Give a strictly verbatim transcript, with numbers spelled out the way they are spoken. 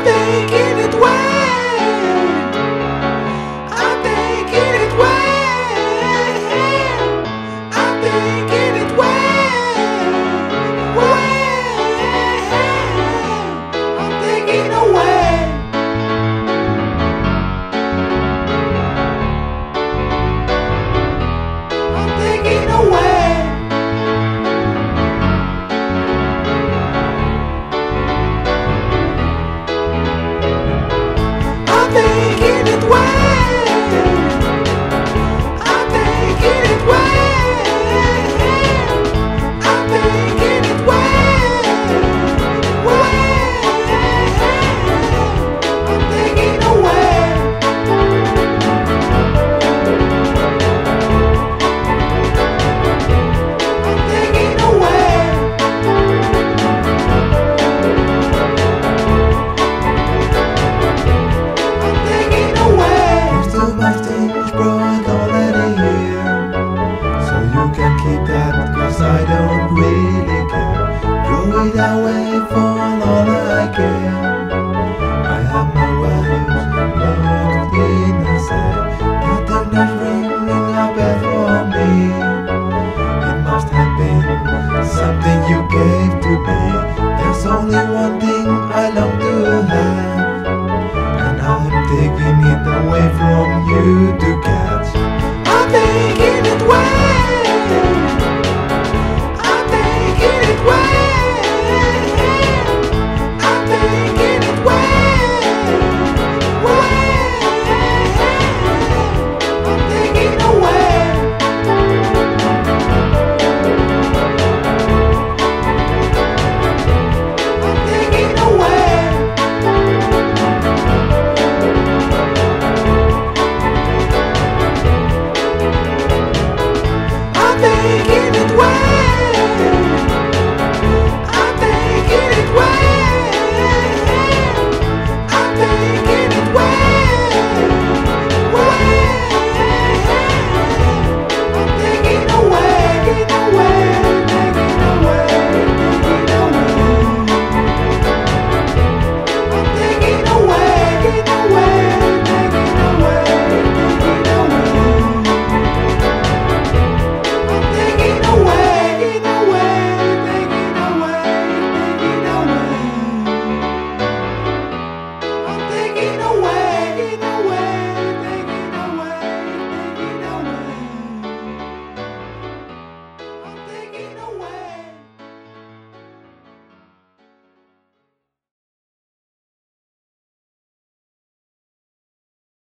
I'm taking it away. I'm taking it away. I'm taking it away. Away. I'm taking away. I'm taking away. I'm taking it away. I'm taking it away. I'm taking it away. Away. I'm taking away. I'm taking away. I'm taking away. There's too much things brought already here, so you can keep that, cause I don't really care. Throw it away for all I can. I have no values locked in inside. Nothing that's ringing a bell for me. It must have been something you gave to me. There's only one thing I long to have, and I'm taking it away from you too.